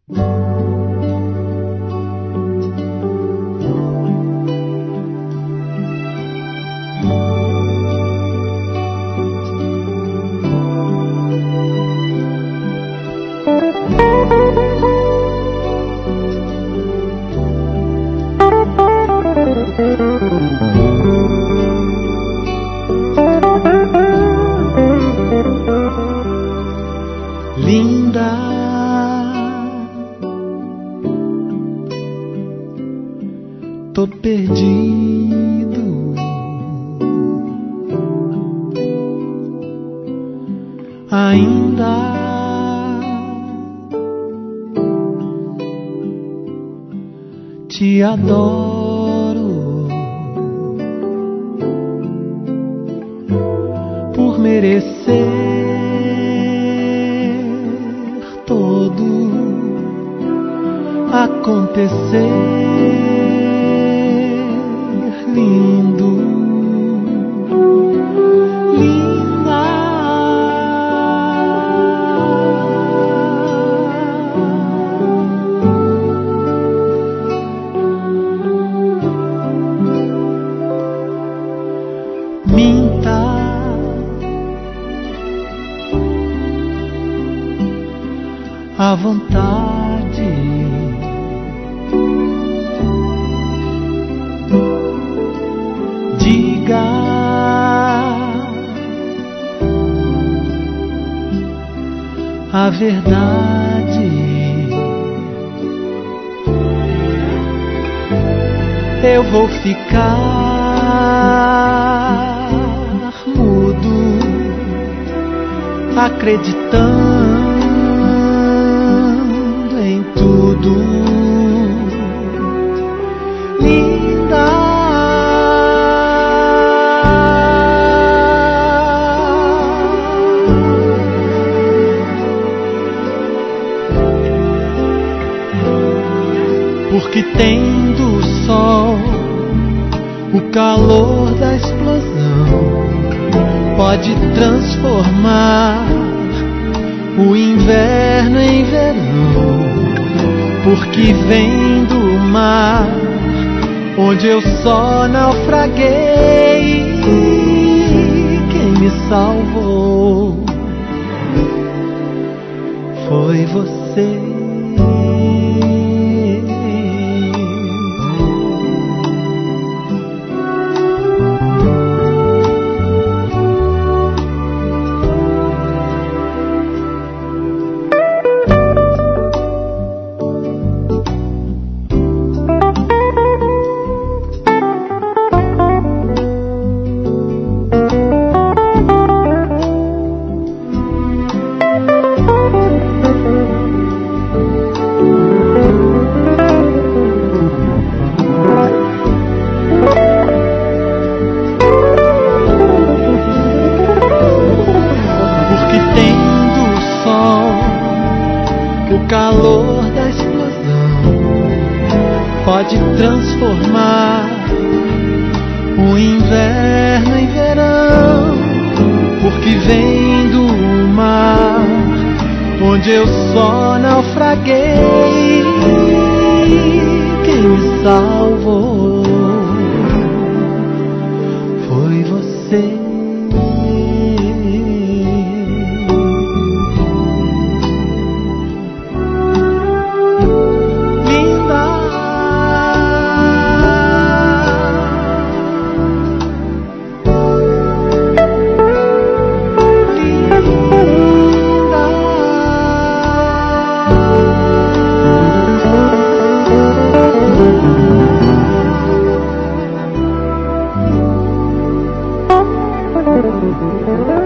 Linda, tô perdido, ainda te adoro por merecer todo acontecer lindo, linda, minta. À vontade, diga a verdade. Eu vou ficar mudo, acreditando em tudo, linda, porque tendo o sol, o calor da explosão pode transformar o inverno em verão, porque vem do mar onde eu só naufraguei. Quem me salvou foi você. O calor da explosão pode transformar o inverno em verão, porque vem do mar onde eu só naufraguei. Quem me salvou foi você. Thank you.